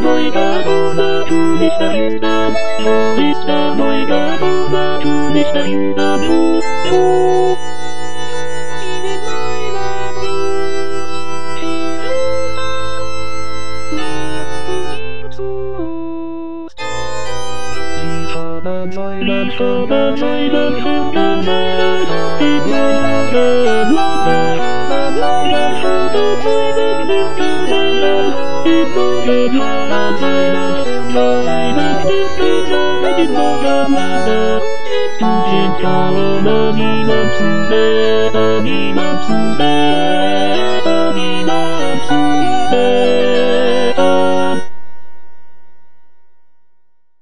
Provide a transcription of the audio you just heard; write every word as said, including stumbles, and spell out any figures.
Neugeborene, du bist der Jünger, du bist der Neugeborene, du bist der Jünger, du, du. In meiner Brust, viel Trost. Die Farben Säulen, Farben Säulen, Farben Säulen, die Blumen, Blumen, Farben Säulen, Farben Säulen, Blumen, Säulen, die Blumen, Farben Säulen, Säulen, Blumen, Säulen, die Blumen, du sind alle niemand zu sehen, niemand zu sehen.